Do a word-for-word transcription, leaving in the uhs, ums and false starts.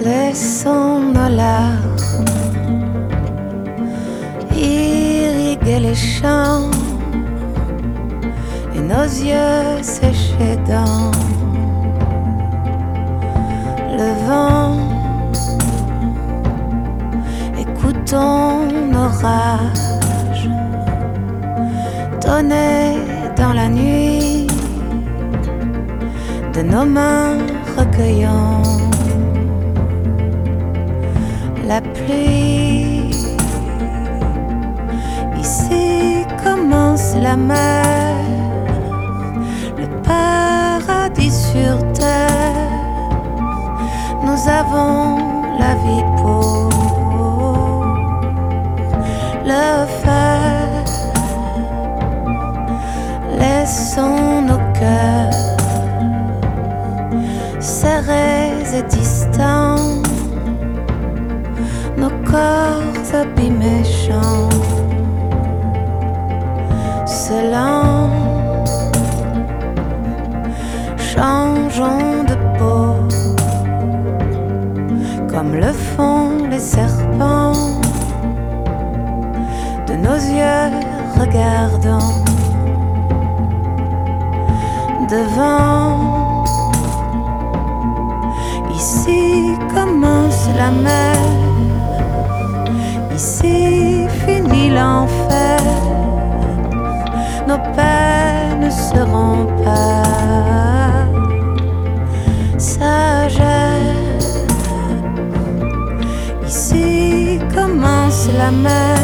Laissons nos larmes irriguer les champs et nos yeux séchés dans le vent. Écoutons nos rages tonner dans la nuit, de nos mains recueillant la pluie. Ici commence la mer, le paradis sur terre. Nous avons la vie pour le faire. Laissons nos cœurs serrés et distants, nos corps abîmés chantent selon. Changeons de peau comme le font les serpents, de nos yeux regardons devant. Ici commence la mer, ici finit l'enfer. Nos peines ne seront pas sagères. Ici commence la mer,